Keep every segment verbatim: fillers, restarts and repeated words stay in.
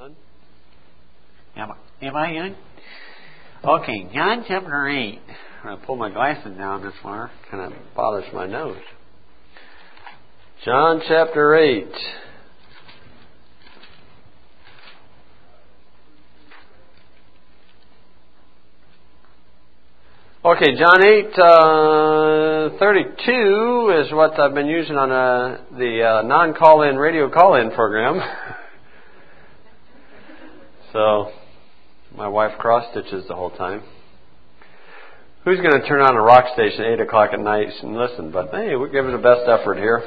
Am I, am I in? Okay, John chapter eight. I'm going to pull my glasses down this far. Kind of bothers my nose. John chapter eight. Okay, John eight uh, thirty-two is what I've been using on uh, the uh, non-call-in radio call-in program. So, my wife cross-stitches the whole time. Who's going to turn on a rock station at eight o'clock at night and listen? But hey, we'll give it the best effort here.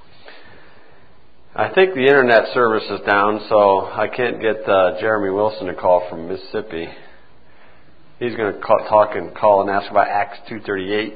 I think the internet service is down, so I can't get uh, Jeremy Wilson to call from Mississippi. He's going to call, talk and call and ask about Acts two thirty-eight.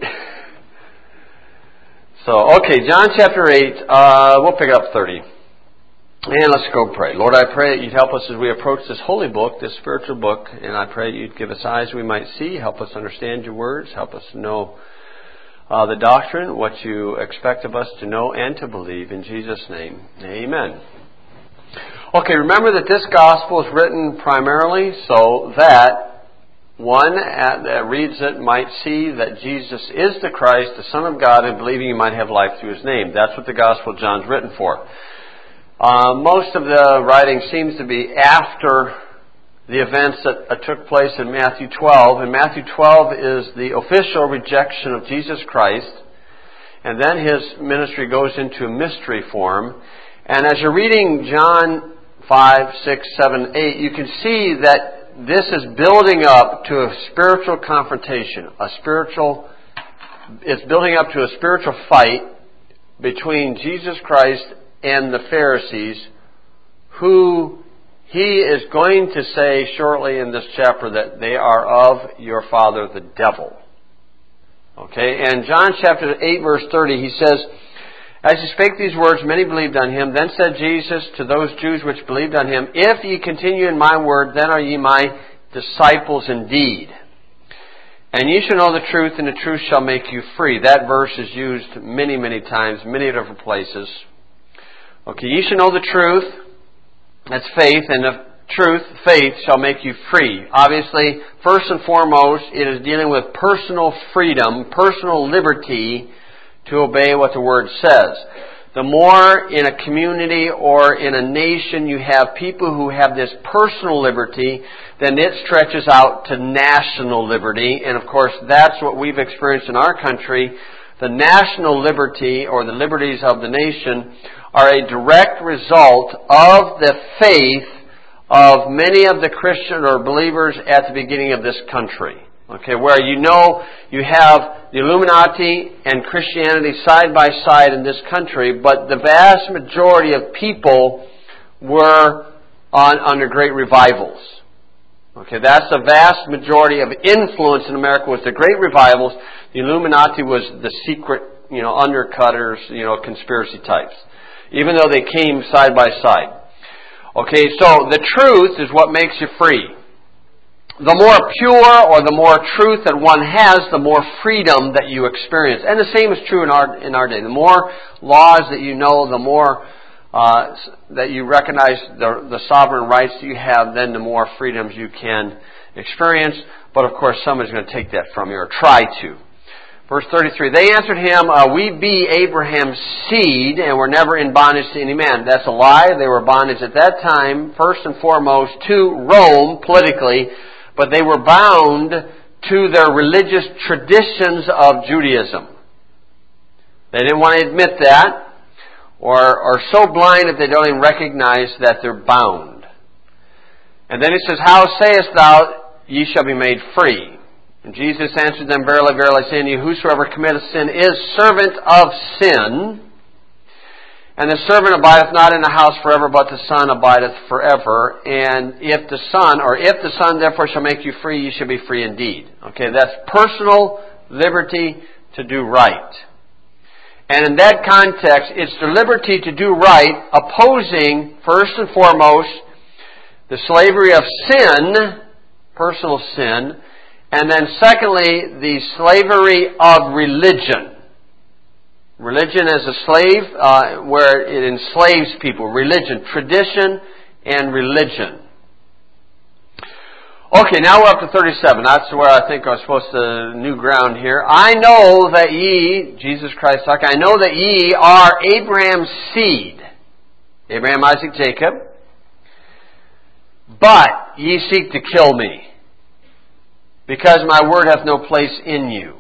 So, okay, John chapter eight. Uh, we'll pick up thirty. And let's go pray. Lord, I pray that you'd help us as we approach this holy book, this spiritual book, and I pray you'd give us eyes we might see, help us understand your words, help us know uh, the doctrine, what you expect of us to know and to believe. In Jesus' name, amen. Okay, remember that this gospel is written primarily so that one that reads it might see that Jesus is the Christ, the Son of God, and believing you might have life through his name. That's what the Gospel of John's written for. Uh, most of the writing seems to be after the events that uh, took place in Matthew twelve. And Matthew twelve is the official rejection of Jesus Christ. And then his ministry goes into a mystery form. And as you're reading John five, six, seven, eight, you can see that this is building up to a spiritual confrontation. A spiritual, it's building up to a spiritual fight between Jesus Christ and the Pharisees, who he is going to say shortly in this chapter that they are of your father the devil. Okay, and John chapter eight verse thirty, he says, as he spake these words, many believed on him. Then said Jesus to those Jews which believed on him, if ye continue in my word, then are ye my disciples indeed. And ye shall know the truth, and the truth shall make you free. That verse is used many, many times, many different places. Okay, ye shall know the truth, that's faith, and the truth, faith, shall make you free. Obviously, first and foremost, it is dealing with personal freedom, personal liberty to obey what the Word says. The more in a community or in a nation you have people who have this personal liberty, then it stretches out to national liberty. And of course, that's what we've experienced in our country. The national liberty, or the liberties of the nation, are a direct result of the faith of many of the Christian or believers at the beginning of this country. Okay, where you know you have the Illuminati and Christianity side by side in this country, but the vast majority of people were on under great revivals. Okay, that's the vast majority of influence in America was the great revivals. The Illuminati was the secret, you know, undercutters, you know, conspiracy types. Even though they came side by side. Okay, so the truth is what makes you free. The more pure or the more truth that one has, the more freedom that you experience. And the same is true in our in our day. The more laws that you know, the more uh, that you recognize the, the sovereign rights that you have, then the more freedoms you can experience. But of course, somebody's going to take that from you, or try to. Verse thirty-three, they answered him, uh, we be Abraham's seed, and were never in bondage to any man. That's a lie. They were bondage at that time, first and foremost, to Rome, politically, but they were bound to their religious traditions of Judaism. They didn't want to admit that, or are so blind that they don't even recognize that they're bound. And then he says, how sayest thou, ye shall be made free? And Jesus answered them, verily, verily, I say unto you, whosoever committeth sin is servant of sin. And the servant abideth not in the house forever, but the Son abideth forever. And if the Son, or if the Son therefore shall make you free, ye shall be free indeed. Okay, that's personal liberty to do right. And in that context, it's the liberty to do right, opposing, first and foremost, the slavery of sin, personal sin, and then secondly, the slavery of religion. Religion as a slave, uh, where it enslaves people. Religion, tradition, and religion. Okay, now we're up to thirty-seven. That's where I think I'm supposed to new ground here. I know that ye, Jesus Christ talking, I know that ye are Abraham's seed. Abraham, Isaac, Jacob. But ye seek to kill me, because my word hath no place in you.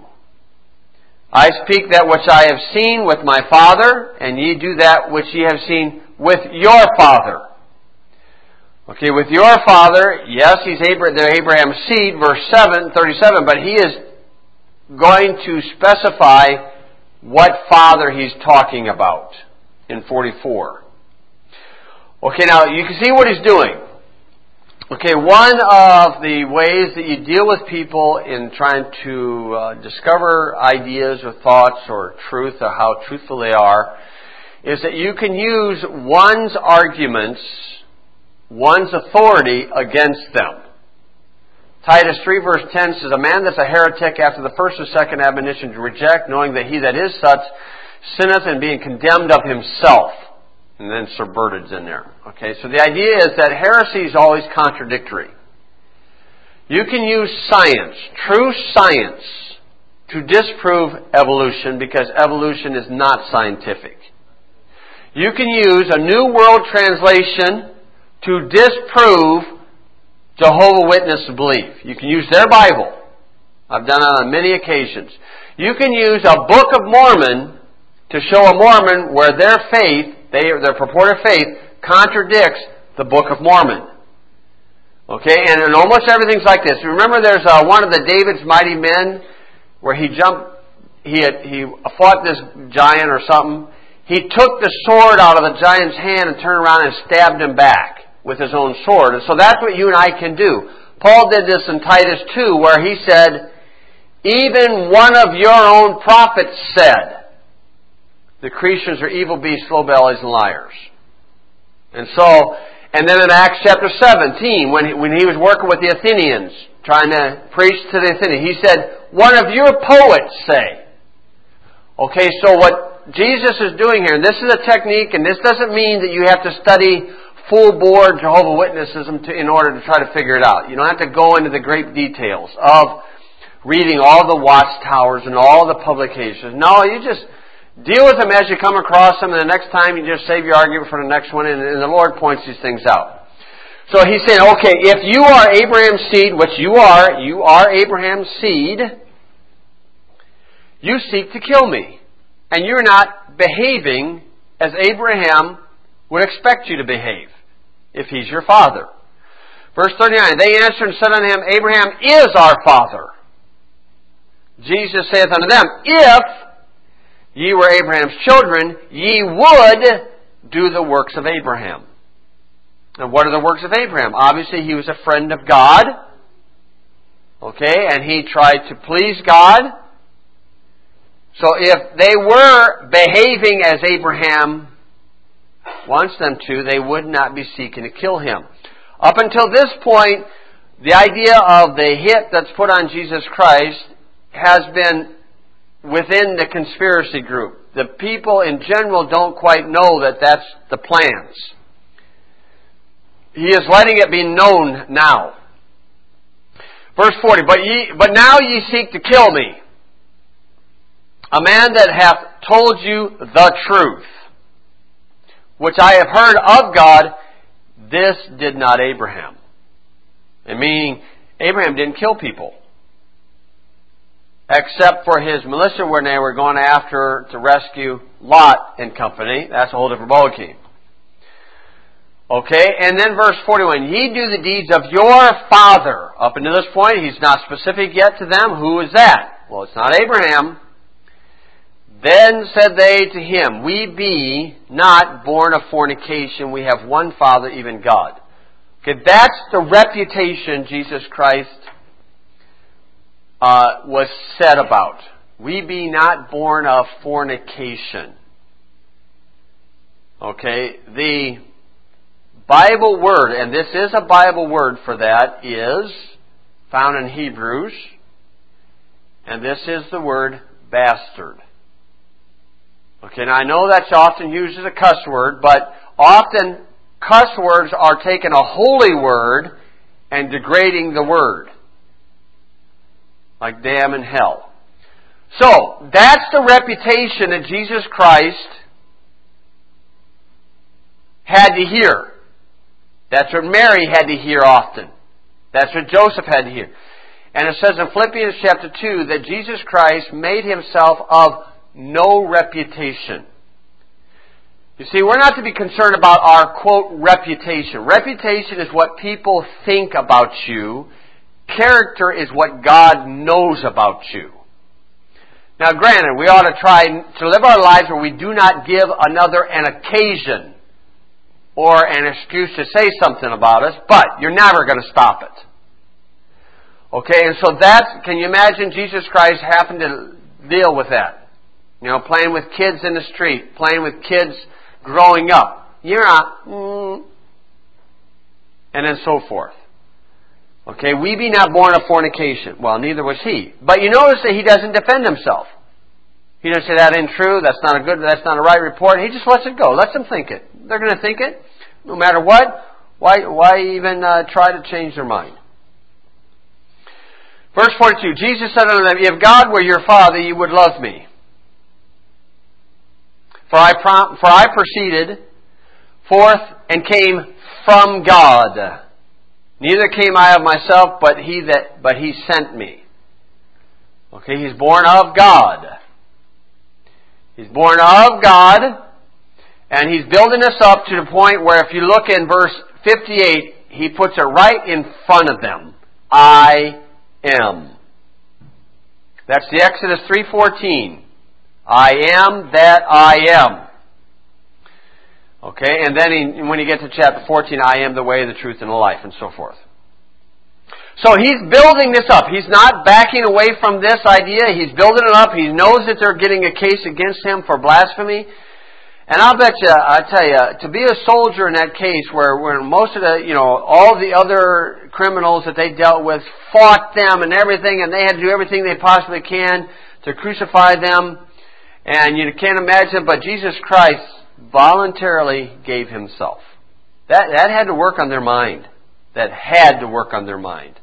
I speak that which I have seen with my father, and ye do that which ye have seen with your father. Okay, with your father, yes, he's Abraham, they're Abraham's seed, verse seven, thirty-seven, but he is going to specify what father he's talking about in forty-four. Okay, now you can see what he's doing. Okay, one of the ways that you deal with people in trying to uh, discover ideas or thoughts or truth or how truthful they are is that you can use one's arguments, one's authority against them. Titus three verse ten says, a man that's a heretic after the first or second admonition to reject, knowing that he that is such sinneth and being condemned of himself. And then subverted's in there. Okay, so the idea is that heresy is always contradictory. You can use science, true science, to disprove evolution because evolution is not scientific. You can use a New World Translation to disprove Jehovah's Witness belief. You can use their Bible. I've done it on many occasions. You can use a Book of Mormon to show a Mormon where their faith, they, their purported faith, contradicts the Book of Mormon. Okay, and, and almost everything's like this. Remember there's uh, one of the David's mighty men where he jumped, he had, he fought this giant or something. He took the sword out of the giant's hand and turned around and stabbed him back with his own sword. And so that's what you and I can do. Paul did this in Titus two where he said, even one of your own prophets said, the Cretians are evil beasts, slow bellies, and liars. And so, and then in Acts chapter seventeen, when he, when he was working with the Athenians, trying to preach to the Athenians, he said, one of your poets say. Okay, so what Jesus is doing here, and this is a technique, and this doesn't mean that you have to study full-board Jehovah's Witnessism to, in order to try to figure it out. You don't have to go into the great details of reading all the watchtowers and all the publications. No, you just deal with them as you come across them, and the next time you just save your argument for the next one, and, and the Lord points these things out. So he's saying, okay, if you are Abraham's seed, which you are, you are Abraham's seed, you seek to kill me. And you're not behaving as Abraham would expect you to behave, if he's your father. Verse thirty-nine, they answered and said unto him, Abraham is our father. Jesus saith unto them, if ye were Abraham's children, ye would do the works of Abraham. And what are the works of Abraham? Obviously, he was a friend of God. Okay, and he tried to please God. So if they were behaving as Abraham wants them to, they would not be seeking to kill him. Up until this point, the idea of the hit that's put on Jesus Christ has been within the conspiracy group. The people in general don't quite know that that's the plans. He is letting it be known now. Verse forty, but ye, but now ye seek to kill me, a man that hath told you the truth, which I have heard of God. This did not Abraham. And meaning, Abraham didn't kill people. Except for his militia when they were going after to rescue Lot and company. That's a whole different ballgame. Okay, and then verse forty-one. Ye do the deeds of your father. Up until this point, he's not specific yet to them. Who is that? Well, it's not Abraham. Then said they to him, we be not born of fornication. We have one Father, even God. Okay, that's the reputation Jesus Christ uh, was said about. We be not born of fornication. Okay, the Bible word, and this is a Bible word for that, is found in Hebrews, and this is the word bastard. Okay, now I know that's often used as a cuss word, but often cuss words are taken a holy word and degrading the Word. Like damn and hell. So, that's the reputation that Jesus Christ had to hear. That's what Mary had to hear often. That's what Joseph had to hear. And it says in Philippians chapter two that Jesus Christ made Himself of no reputation. You see, we're not to be concerned about our, quote, reputation. Reputation is what people think about you. Character is what God knows about you. Now, granted, we ought to try to live our lives where we do not give another an occasion or an excuse to say something about us, but you're never going to stop it. Okay, and so that's, can you imagine Jesus Christ having to deal with that? You know, playing with kids in the street, playing with kids growing up. You're not, mm, and then so forth. Okay, we be not born of fornication. Well, neither was he. But you notice that he doesn't defend himself. He doesn't say that ain't true, that's not a good, that's not a right report. He just lets it go. Lets them think it. They're going to think it, no matter what. Why, why even uh, try to change their mind? Verse forty-two, Jesus said unto them, if God were your Father, you would love me. For I, prom- for I proceeded forth and came from God. Neither came I of myself, but he that, but he sent me. Okay, he's born of God. He's born of God, and he's building us up to the point where if you look in verse fifty-eight, he puts it right in front of them. I am. That's the Exodus three fourteen. I am that I am. Okay, and then he, when you get to chapter fourteen, I am the way, the truth, and the life, and so forth. So he's building this up. He's not backing away from this idea. He's building it up. He knows that they're getting a case against him for blasphemy. And I'll bet you, I tell you, to be a soldier in that case where, where most of the, you know, all the other criminals that they dealt with fought them and everything, and they had to do everything they possibly can to crucify them. And you can't imagine, but Jesus Christ voluntarily gave Himself. That, that had to work on their mind. That had to work on their mind.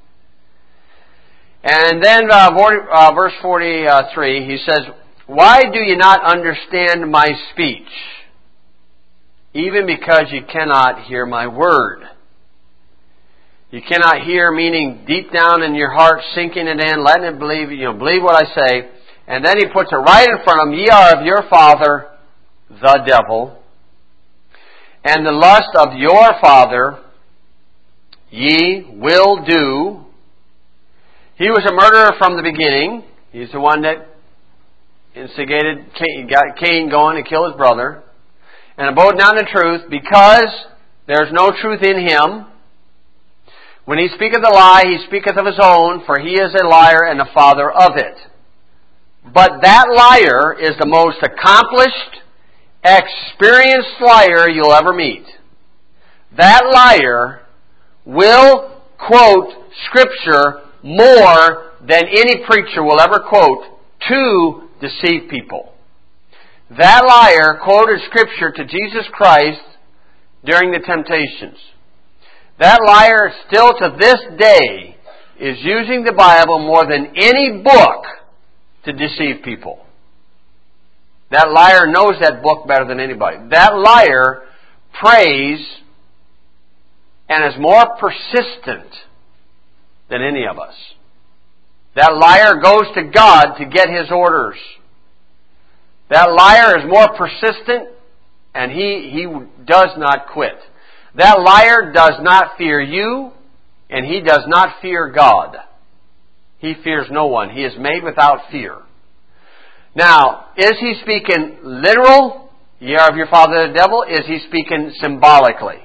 And then uh, uh, verse forty-three, he says, why do you not understand my speech? Even because you cannot hear my word. You cannot hear, meaning deep down in your heart, sinking it in, letting it believe, you know, believe what I say. And then he puts it right in front of them, ye are of your father, the devil, and the lust of your father ye will do. He was a murderer from the beginning. He's the one that instigated Cain, got Cain going to kill his brother. And abode not in the truth, because there is no truth in him. When he speaketh a lie, he speaketh of his own, for he is a liar and the father of it. But that liar is the most accomplished, experienced liar you'll ever meet. That liar will quote Scripture more than any preacher will ever quote to deceive people. That liar quoted Scripture to Jesus Christ during the temptations. That liar still to this day is using the Bible more than any book to deceive people. That liar knows that book better than anybody. That liar prays and is more persistent than any of us. That liar goes to God to get his orders. That liar is more persistent, and he, he does not quit. That liar does not fear you, and he does not fear God. He fears no one. He is made without fear. Now, is he speaking literal? Ye are of your father the devil. Is he speaking symbolically?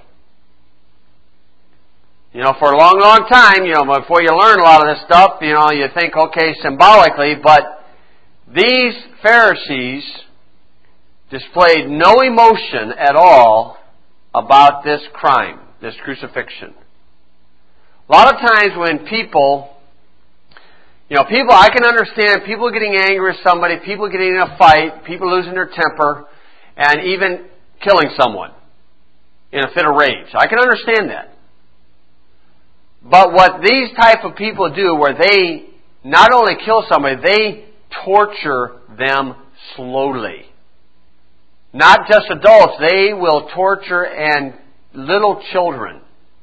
You know, for a long, long time, you know, before you learn a lot of this stuff, you know, you think, okay, symbolically, but these Pharisees displayed no emotion at all about this crime, this crucifixion. A lot of times when people, you know, people, I can understand people getting angry with somebody, people getting in a fight, people losing their temper, and even killing someone in a fit of rage. I can understand that. But what these type of people do, where they not only kill somebody, they torture them slowly. Not just adults, they will torture and little children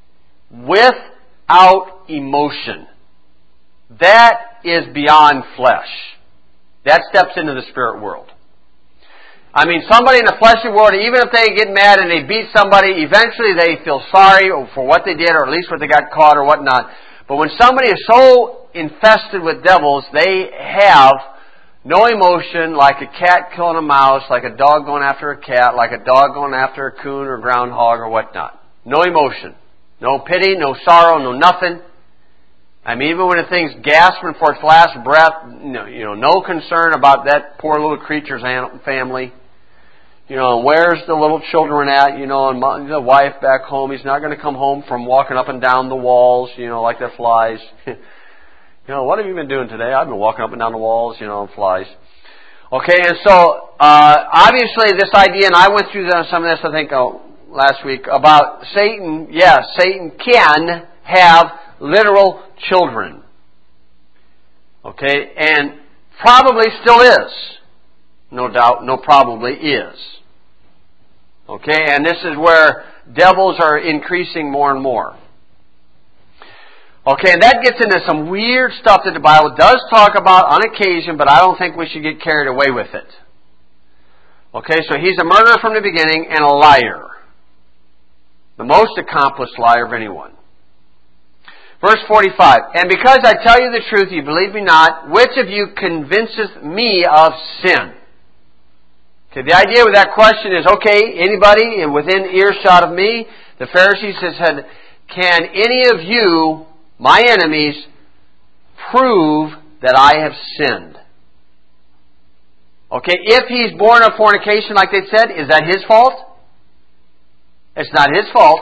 without emotion. That is beyond flesh. That steps into the spirit world. I mean, somebody in the fleshly world, even if they get mad and they beat somebody, eventually they feel sorry for what they did, or at least what they got caught or whatnot. But when somebody is so infested with devils, they have no emotion, like a cat killing a mouse, like a dog going after a cat, like a dog going after a coon or groundhog or whatnot. No emotion. No pity, no sorrow, no nothing. I mean, even when the thing's gasping for its last breath, you know, you know, no concern about that poor little creature's family. You know, where's the little children at? You know, and the wife back home. He's not going to come home from walking up and down the walls, you know, like they're flies. You know, what have you been doing today? I've been walking up and down the walls, you know, flies. Okay, and so, uh, obviously this idea, and I went through some of this, I think, oh, last week, about Satan. Yes, Satan can have literal children. Okay, and probably still is. No doubt, no probably is. Okay, and this is where devils are increasing more and more. Okay, and that gets into some weird stuff that the Bible does talk about on occasion, but I don't think we should get carried away with it. Okay, so he's a murderer from the beginning and a liar. The most accomplished liar of anyone. Verse forty-five, and because I tell you the truth, you believe me not, which of you convinceth me of sin? Okay, the idea with that question is, okay, anybody within earshot of me, the Pharisees said, can any of you, my enemies, prove that I have sinned? Okay, if he's born of fornication, like they said, is that his fault? It's not his fault.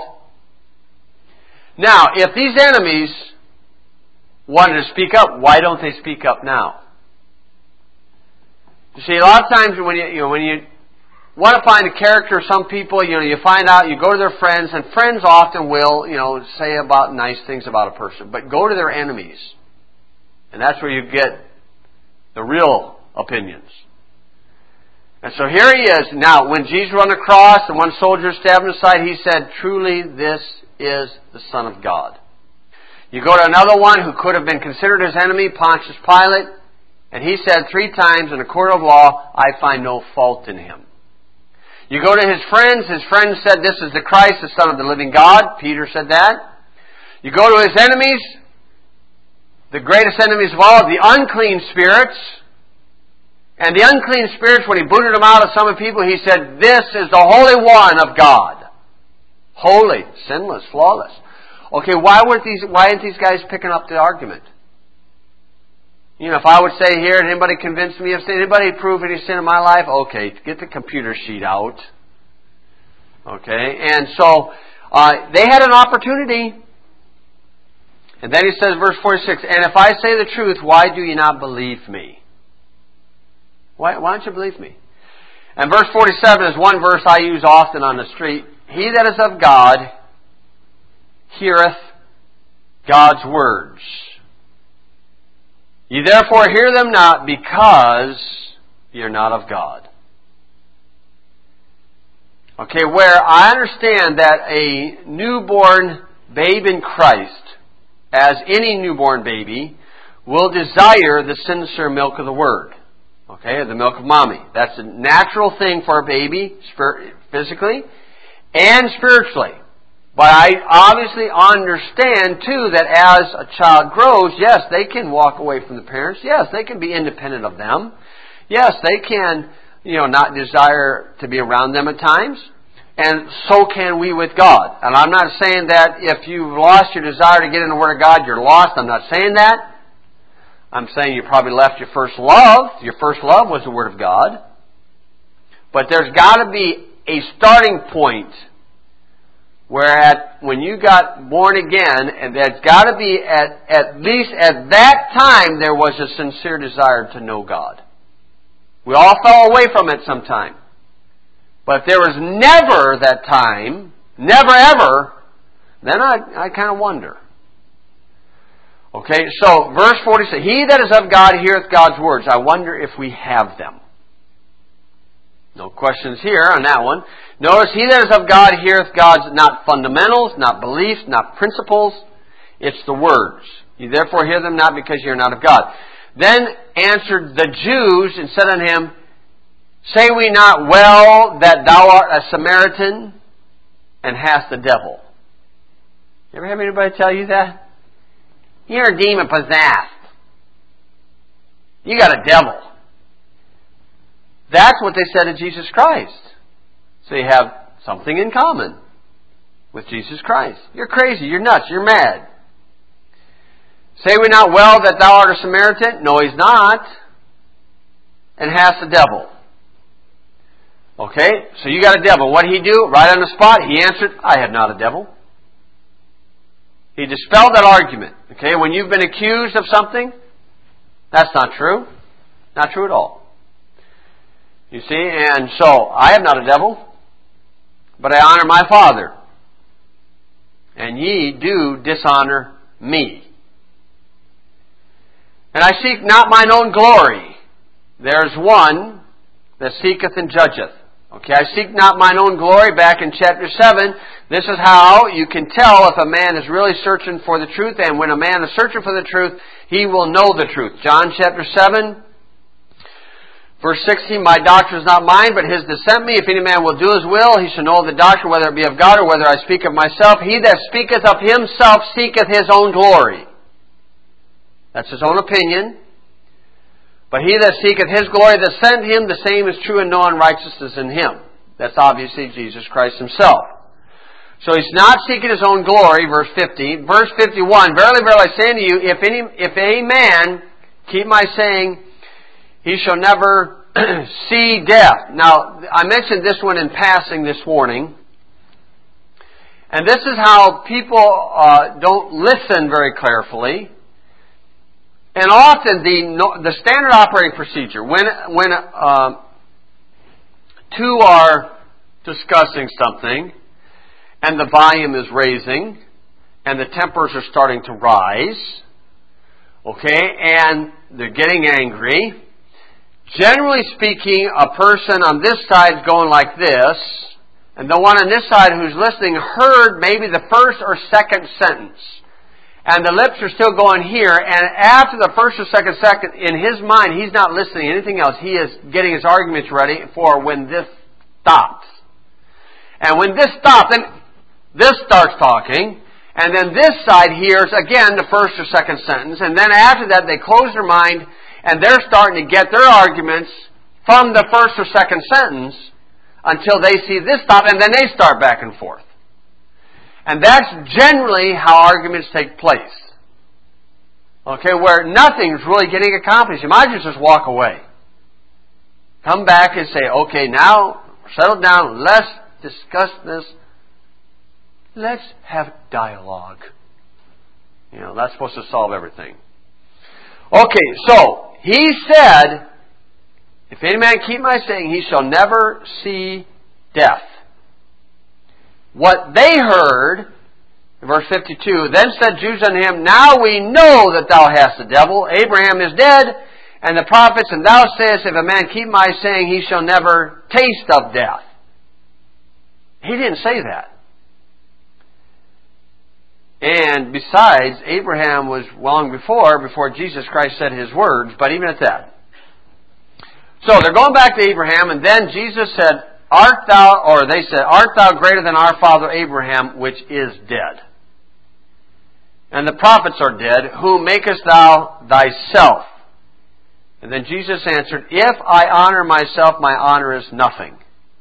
Now, if these enemies wanted to speak up, why don't they speak up now? You see, a lot of times when you, you know, when you want to find a character of some people, you know, you find out, you go to their friends, and friends often will, you know, say about nice things about a person. But go to their enemies. And that's where you get the real opinions. And so here he is. Now, when Jesus was on the cross and one soldier stabbed him aside, he said, truly this is the Son of God. You go to another one who could have been considered his enemy, Pontius Pilate, and he said three times in a court of law, I find no fault in him. You go to his friends, his friends said this is the Christ, the Son of the living God. Peter said that. You go to his enemies, the greatest enemies of all, the unclean spirits. And the unclean spirits, when he booted them out of some of the people, he said, this is the Holy One of God. Holy, sinless, flawless. Okay, why weren't these, why aren't these guys picking up the argument? You know, if I would say here, and anybody convince me of sin, anybody prove any sin in my life? Okay, get the computer sheet out. Okay, and so, uh, they had an opportunity. And then he says, verse forty-six, and if I say the truth, why do you not believe me? Why, why don't you believe me? And verse forty-seven is one verse I use often on the street. He that is of God heareth God's words. Ye therefore hear them not, because ye are not of God. Okay, where I understand that a newborn babe in Christ, as any newborn baby, will desire the sincere milk of the Word. Okay, the milk of mommy. That's a natural thing for a baby, physically and spiritually. But I obviously understand, too, that as a child grows, yes, they can walk away from the parents. Yes, they can be independent of them. Yes, they can, you know, not desire to be around them at times. And so can we with God. And I'm not saying that if you've lost your desire to get in the Word of God, you're lost. I'm not saying that. I'm saying you probably left your first love. Your first love was the Word of God. But there's got to be a starting point where at, when you got born again, and there's got to be at, at least at that time there was a sincere desire to know God. We all fell away from it sometime. But if there was never that time, never ever, then I, I kind of wonder. Okay, so verse forty-six, he that is of God heareth God's words. I wonder if we have them. No questions here on that one. Notice, he that is of God heareth God's, not fundamentals, not beliefs, not principles. It's the words. You therefore hear them not because you are not of God. Then answered the Jews and said unto him, say we not well that thou art a Samaritan and hast the devil? You ever have anybody tell you that? You're demon possessed. You got a devil. That's what they said to Jesus Christ. So you have something in common with Jesus Christ. You're crazy. You're nuts. You're mad. Say we not well that thou art a Samaritan? No, he's not. And hast the devil. Okay, so you got a devil. What did he do? Right on the spot, he answered, I have not a devil. He dispelled that argument. Okay, when you've been accused of something, that's not true. Not true at all. You see, and so, I have not a devil, but I honor my Father. And ye do dishonor me. And I seek not mine own glory. There's one that seeketh and judgeth. Okay, I seek not mine own glory. Back in chapter seven, this is how you can tell if a man is really searching for the truth. And when a man is searching for the truth, he will know the truth. John chapter seven, verse sixteen, my doctrine is not mine, but his that sent me. If any man will do his will, he shall know the doctrine, whether it be of God or whether I speak of myself. He that speaketh of himself seeketh his own glory. That's his own opinion. But he that seeketh his glory that sent him, the same is true, and no unrighteousness in him. That's obviously Jesus Christ himself. So he's not seeking his own glory, verse fifty. Verse fifty-one, verily, verily, I say unto you, if any, if a man keep my saying, he shall never see death. Now, I mentioned this one in passing this morning. And this is how people uh, don't listen very carefully. And often the the standard operating procedure, when when uh, two are discussing something, and the volume is raising, and the tempers are starting to rise, okay, and they're getting angry. Generally speaking, a person on this side is going like this, and the one on this side who's listening heard maybe the first or second sentence. And the lips are still going here, and after the first or second second, in his mind, he's not listening to anything else. He is getting his arguments ready for when this stops. And when this stops, then this starts talking, and then this side hears, again, the first or second sentence, and then after that, they close their mind, and they're starting to get their arguments from the first or second sentence until they see this stop, and then they start back and forth. And that's generally how arguments take place. Okay, where nothing's really getting accomplished. You might just walk away. Come back and say, okay, now, settle down, let's discuss this. Let's have dialogue. You know, that's supposed to solve everything. Okay, so, he said, if any man keep my saying, he shall never see death. What they heard, verse fifty-two, then said Jews unto him, now we know that thou hast a devil. Abraham is dead, and the prophets, and thou sayest, if a man keep my saying, he shall never taste of death. He didn't say that. And besides, Abraham was long before, before Jesus Christ said his words, but even at that. So they're going back to Abraham, and then Jesus said, Art thou, or they said, Art thou greater than our father Abraham, which is dead? And the prophets are dead. Whom makest thou thyself? And then Jesus answered, If I honor myself, my honor is nothing.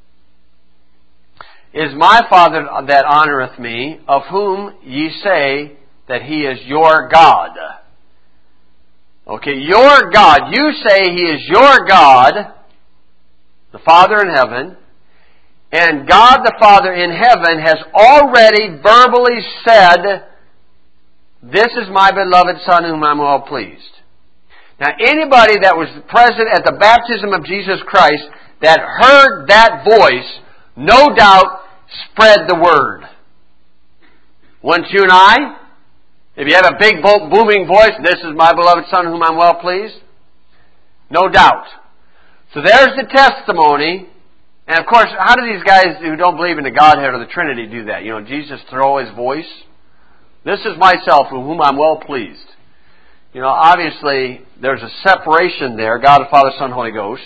It is my Father that honoreth me, of whom ye say that he is your God. Okay, your God. You say he is your God, the Father in heaven. And God the Father in heaven has already verbally said, This is my beloved Son whom I am well pleased. Now anybody that was present at the baptism of Jesus Christ that heard that voice, no doubt spread the word. Wouldn't you and I? If you have a big booming voice, this is my beloved Son whom I'm well pleased. No doubt. So there's the testimony. And of course, how do these guys who don't believe in the Godhead or the Trinity do that? You know, Jesus throw His voice. This is myself with whom I'm well pleased. You know, obviously, there's a separation there. God the Father, Son, Holy Ghost.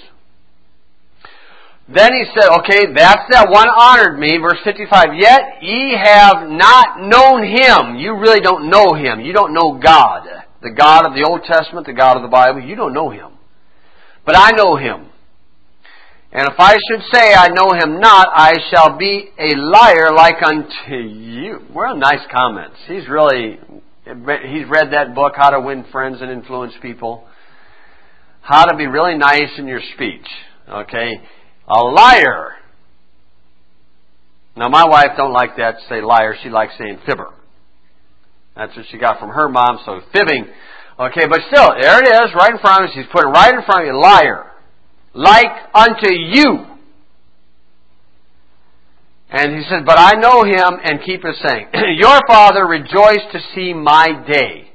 Then He said, okay, that's that one honored me. Verse fifty-five, yet ye have not known Him. You really don't know Him. You don't know God. The God of the Old Testament, the God of the Bible. You don't know Him. But I know Him. And if I should say I know Him not, I shall be a liar like unto you. Well, nice comments. He's really, he's read that book, How to Win Friends and Influence People. How to be really nice in your speech. Okay? A liar. Now my wife don't like that to say liar. She likes saying fibber. That's what she got from her mom, so fibbing. Okay, but still, there it is, right in front of us. He's put it right in front of you. Liar. Like unto you. And he said, but I know Him, and keep His saying, your father rejoiced to see my day.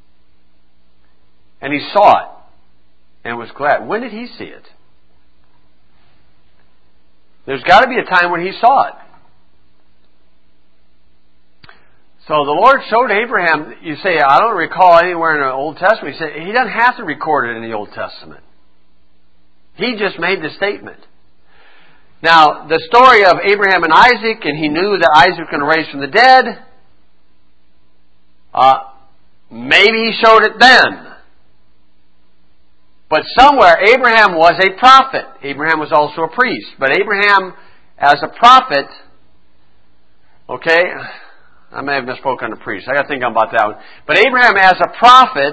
And he saw it, and was glad. When did he see it? There's got to be a time when he saw it. So the Lord showed Abraham, you say, I don't recall anywhere in the Old Testament. He said, He doesn't have to record it in the Old Testament. He just made the statement. Now, the story of Abraham and Isaac, and he knew that Isaac was going to raise from the dead, uh, maybe he showed it then. But somewhere, Abraham was a prophet. Abraham was also a priest. But Abraham, as a prophet, okay, I may have misspoken on the priest. I got to think about that one. But Abraham, as a prophet,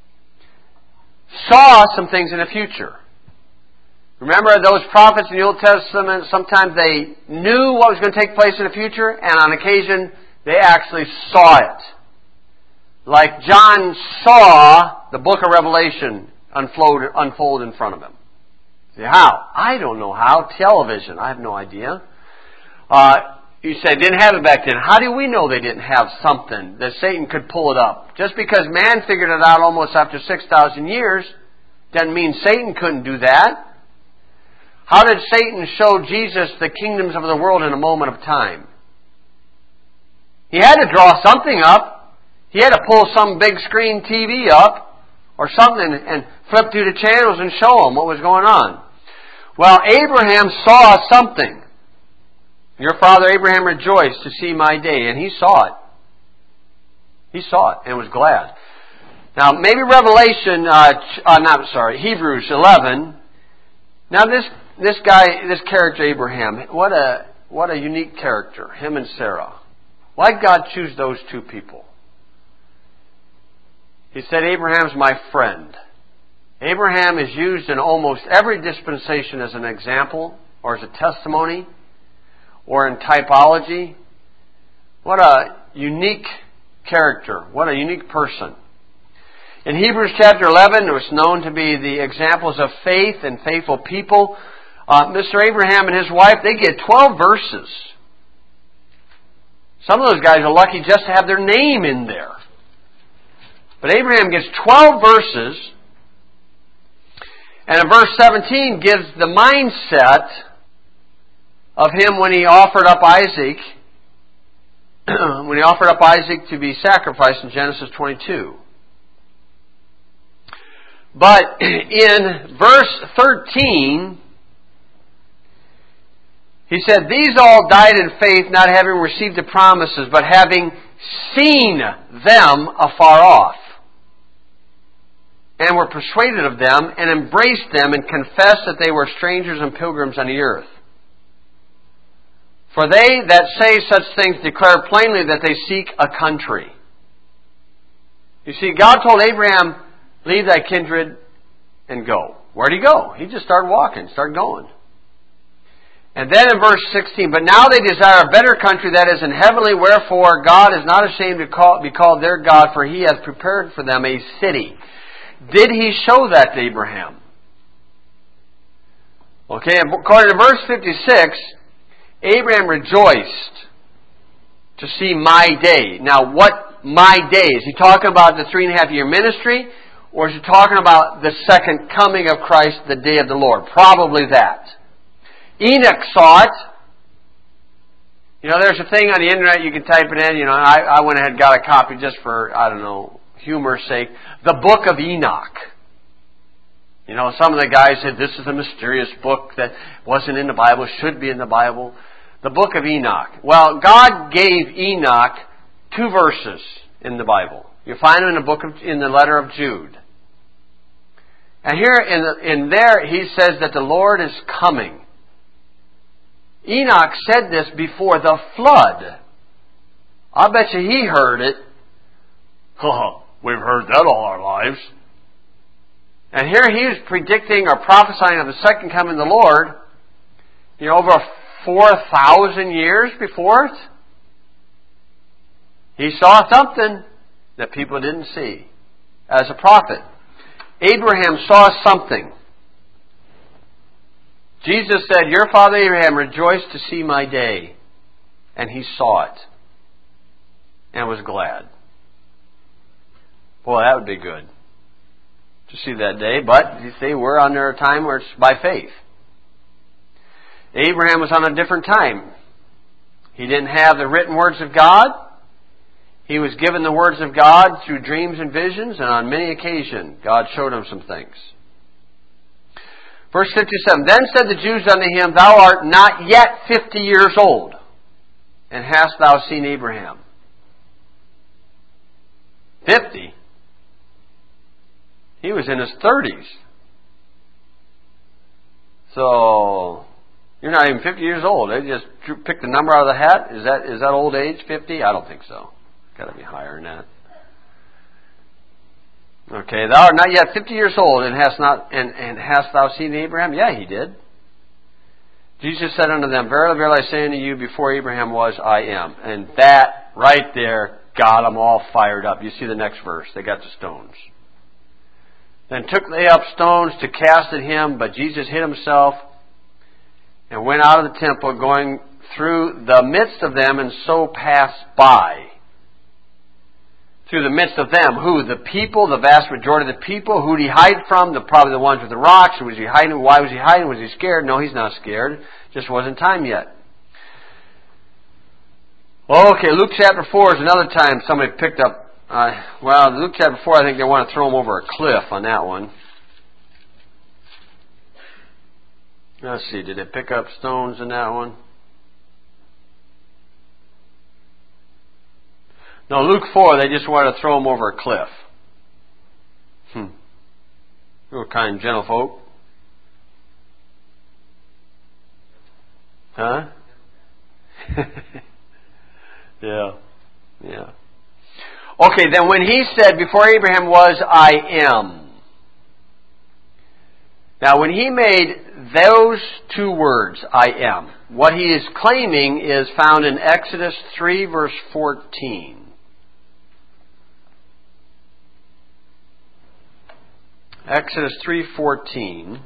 saw some things in the future. Remember those prophets in the Old Testament, sometimes they knew what was going to take place in the future, and on occasion, they actually saw it. Like John saw the book of Revelation unfold, unfold in front of him. See, how? I don't know how. Television. I have no idea. Uh, you said didn't have it back then. How do we know they didn't have something that Satan could pull it up? Just because man figured it out almost after six thousand years doesn't mean Satan couldn't do that. How did Satan show Jesus the kingdoms of the world in a moment of time? He had to draw something up. He had to pull some big screen T V up or something and flip through the channels and show them what was going on. Well, Abraham saw something. Your father Abraham rejoiced to see my day, and he saw it. He saw it and was glad. Now, maybe Revelation, uh, uh, not sorry, Hebrews eleven. Now, this this guy, this character Abraham, what a what a unique character. Him and Sarah. Why did God choose those two people? He said, Abraham's my friend. Abraham is used in almost every dispensation as an example or as a testimony or in typology. What a unique character. What a unique person. In Hebrews chapter eleven, it was known to be the examples of faith and faithful people. Uh, Mister Abraham and his wife, they get twelve verses. Some of those guys are lucky just to have their name in there. But Abraham gets twelve verses. And in verse seventeen gives the mindset of him when he offered up Isaac, when he offered up Isaac to be sacrificed in Genesis twenty-two. But in verse thirteen, he said, these all died in faith, not having received the promises, but having seen them afar off, and were persuaded of them, and embraced them, and confessed that they were strangers and pilgrims on the earth. For they that say such things declare plainly that they seek a country. You see, God told Abraham, leave thy kindred and go. Where'd he go? He just started walking, started going. And then in verse sixteen, but now they desire a better country that is in heavenly, wherefore God is not ashamed to call, be called their God, for He has prepared for them a city. Did He show that to Abraham? Okay, according to verse fifty-six, Abraham rejoiced to see my day. Now, what my day? Is he talking about the three and a half year ministry? Or is he talking about the second coming of Christ, the day of the Lord? Probably that. Enoch saw it. You know, there's a thing on the internet, you can type it in. You know, I, I went ahead and got a copy just for, I don't know, humor's sake. The Book of Enoch. You know, some of the guys said this is a mysterious book that wasn't in the Bible, should be in the Bible. The Book of Enoch. Well, God gave Enoch two verses in the Bible. You find them in the book of, in the letter of Jude. And here in, the, in there, he says that the Lord is coming. Enoch said this before the flood. I bet you he heard it. Oh, we've heard that all our lives. And here he is predicting or prophesying of the second coming of the Lord, you know, over four thousand years before it. He saw something that people didn't see as a prophet. Abraham saw something. Jesus said, your father Abraham rejoiced to see my day. And he saw it. And was glad. Boy, that would be good to see that day. But, you see, we're under a time where it's by faith. Abraham was on a different time. He didn't have the written words of God. He was given the words of God through dreams and visions, and on many occasions, God showed him some things. Verse fifty-seven, then said the Jews unto him, thou art not yet fifty years old, and hast thou seen Abraham? Fifty? He was in his thirties. So, you're not even fifty years old. They just picked the number out of the hat. Is that is that old age, fifty? I don't think so. Got to be higher than that. Okay, thou art not yet fifty years old, and hast not and, and hast thou seen Abraham? Yeah, he did. Jesus said unto them, verily, verily, I say unto you, before Abraham was, I am. And that right there got them all fired up. You see the next verse. They got the stones. Then took they up stones to cast at him, but Jesus hid himself and went out of the temple, going through the midst of them, and so passed by. Through the midst of them. Who? The people, the vast majority of the people. Who did he hide from? The, probably the ones with the rocks. Who was he hiding? Why was he hiding? Was he scared? No, he's not scared. Just wasn't time yet. Okay, Luke chapter four is another time somebody picked up, uh, well, Luke chapter four, I think they want to throw him over a cliff on that one. Let's see, did they pick up stones in that one? No, Luke four, they just wanted to throw him over a cliff. Hmm. Real kind, gentle folk. Huh? yeah. Yeah. Okay, then when he said, before Abraham was, I am. Now, when he made those two words, I am, what he is claiming is found in Exodus three, verse fourteen. Exodus three fourteen.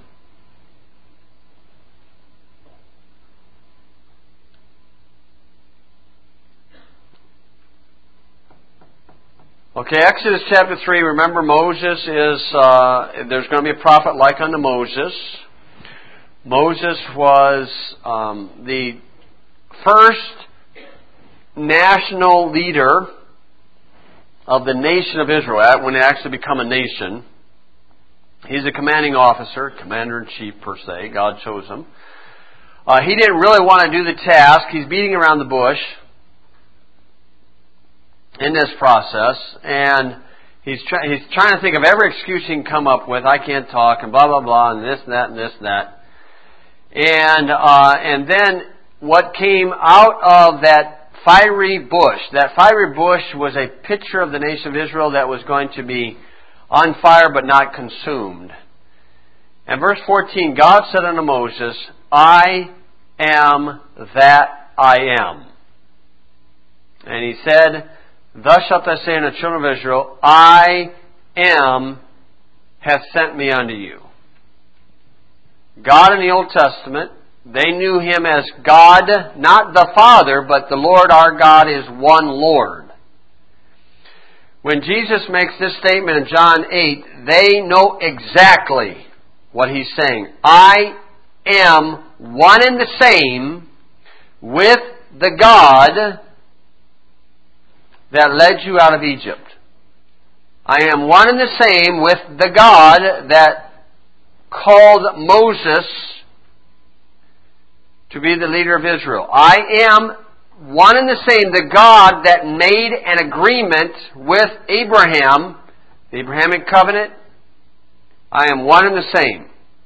Okay, Exodus chapter three. Remember, Moses is, uh, there's going to be a prophet like unto Moses. Moses was um, the first national leader of the nation of Israel, when they actually become a nation. He's a commanding officer, commander-in-chief per se. God chose him. Uh, he didn't really want to do the task. He's beating around the bush in this process, and he's, try- he's trying to think of every excuse he can come up with. I can't talk, and blah, blah, blah, and this and that and this and that. And, uh, and then what came out of that fiery bush, that fiery bush was a picture of the nation of Israel that was going to be on fire but not consumed. And verse fourteen, God said unto Moses, I am that I am. And he said, thus shalt thou say unto the children of Israel, I am hath sent me unto you. God in the Old Testament, they knew him as God, not the Father, but the Lord our God is one Lord. When Jesus makes this statement in John eight, they know exactly what He's saying. I am one and the same with the God that led you out of Egypt. I am one and the same with the God that called Moses to be the leader of Israel. I am one and the same, the God that made an agreement with Abraham, the Abrahamic covenant. I am one and the same.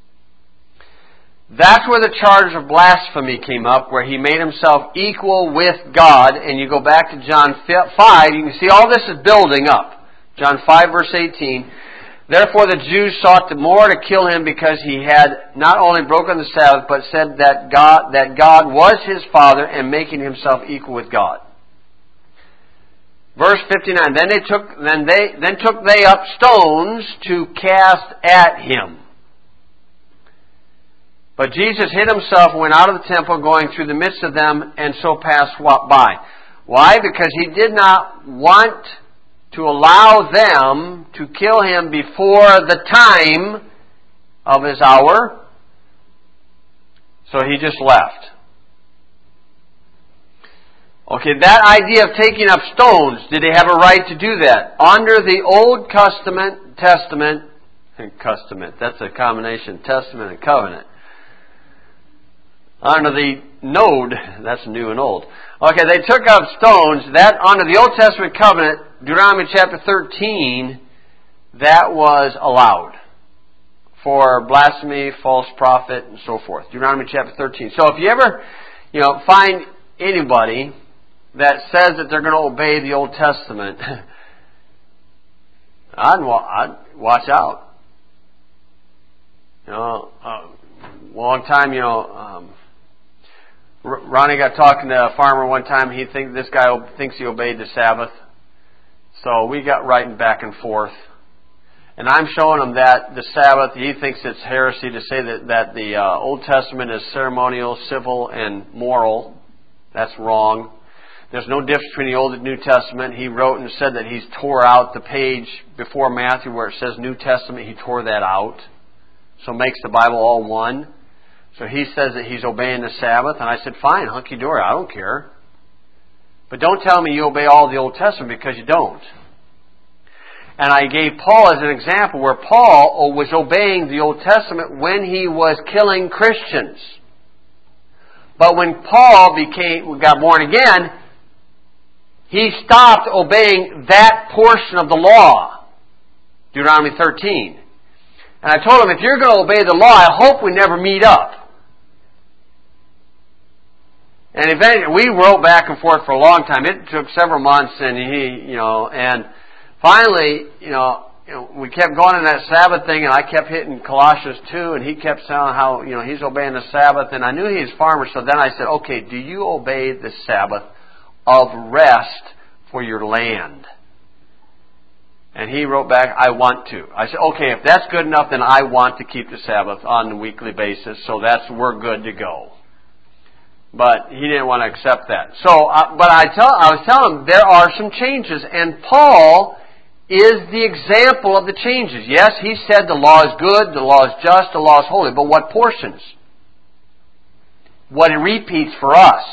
That's where the charge of blasphemy came up, where he made himself equal with God. And you go back to John five, you can see all this is building up. John five, verse eighteen. Therefore the Jews sought the more to kill him, because he had not only broken the Sabbath, but said that God that God was his Father, and making himself equal with God. Verse fifty-nine. Then they took then they then took they up stones to cast at him. But Jesus hid himself and went out of the temple, going through the midst of them, and so passed by. Why? Because he did not want to allow them to kill him before the time of his hour. So he just left. Okay, that idea of taking up stones, did they have a right to do that? Under the Old Testament, Testament, Testament, that's a combination, Testament and Covenant. Under the Node, that's new and old. Okay, they took up stones, that under the Old Testament covenant, Deuteronomy chapter thirteen, that was allowed for blasphemy, false prophet, and so forth. Deuteronomy chapter thirteen. So if you ever, you know, find anybody that says that they're going to obey the Old Testament, I'd, I'd watch out. You know, a long time, you know, um, Ronnie got talking to a farmer one time. He think this guy thinks he obeyed the Sabbath. So we got writing back and forth. And I'm showing him that the Sabbath, he thinks it's heresy to say that, that the uh, Old Testament is ceremonial, civil, and moral. That's wrong. There's no difference between the Old and New Testament. He wrote and said that he's tore out the page before Matthew where it says New Testament. He tore that out. So it makes the Bible all one. So he says that he's obeying the Sabbath. And I said, fine, hunky-dory, I don't care. But don't tell me you obey all the Old Testament, because you don't. And I gave Paul as an example where Paul was obeying the Old Testament when he was killing Christians. But when Paul became got born again, he stopped obeying that portion of the law. Deuteronomy thirteen. And I told him, if you're going to obey the law, I hope we never meet up. And eventually, we wrote back and forth for a long time. It took several months, and he, you know, and finally, you know, you know, we kept going in that Sabbath thing, and I kept hitting Colossians two, and he kept saying how, you know, he's obeying the Sabbath, and I knew he was a farmer, so then I said, okay, do you obey the Sabbath of rest for your land? And he wrote back, I want to. I said, okay, if that's good enough, then I want to keep the Sabbath on a weekly basis, so that's, we're good to go. But he didn't want to accept that. So, uh, but I tell, I was telling him there are some changes, and Paul is the example of the changes. Yes, he said the law is good, the law is just, the law is holy, but what portions? What it repeats for us.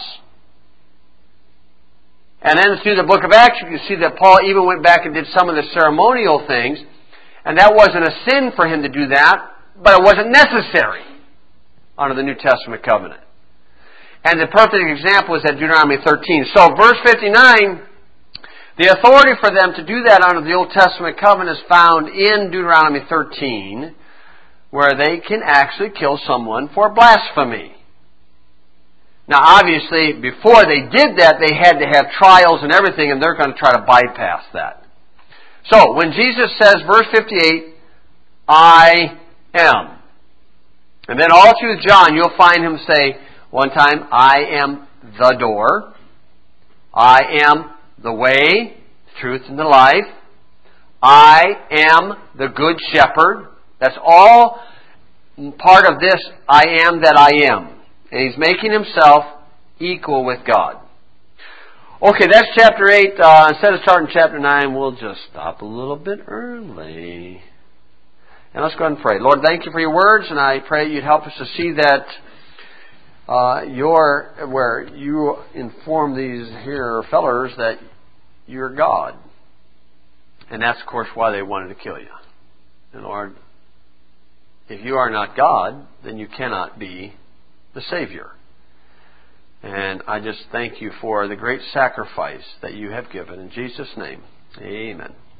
And then through the book of Acts, you can see that Paul even went back and did some of the ceremonial things, and that wasn't a sin for him to do that, but it wasn't necessary under the New Testament covenant. And the perfect example is at Deuteronomy thirteen. So verse fifty-nine, the authority for them to do that under the Old Testament covenant is found in Deuteronomy thirteen, where they can actually kill someone for blasphemy. Now obviously, before they did that, they had to have trials and everything, and they're going to try to bypass that. So, when Jesus says, verse fifty-eight, I am. And then all through John, you'll find him say, one time, I am the door. I am the way, truth, and the life. I am the good shepherd. That's all part of this I am that I am. And he's making himself equal with God. Okay, that's chapter eight. Uh, instead of starting chapter nine, we'll just stop a little bit early. And let's go ahead and pray. Lord, thank you for your words, and I pray you'd help us to see that uh, your where you inform these here fellers that you're God. And that's, of course, why they wanted to kill you. And Lord, if you are not God, then you cannot be the Savior. And I just thank you for the great sacrifice that you have given. In Jesus' name, amen.